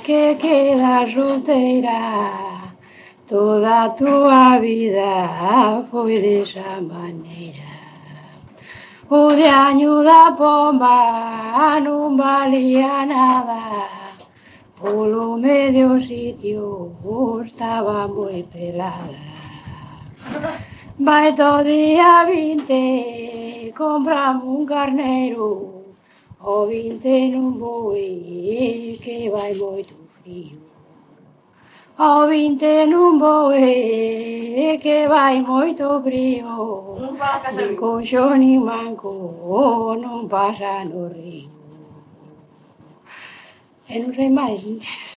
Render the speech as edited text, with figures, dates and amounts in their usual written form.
que queda solteira, toda tua vida foi desa maneira. O de año da pomba non valía nada, polo medio sitio estaba moi pelada. Vai todo día 20, compramos un carneiro, o 20 non voe, que vai moito frío. O 20 non voe, que vai moito frío. Nin coxo nin manco non pasa no río. E non sei máis.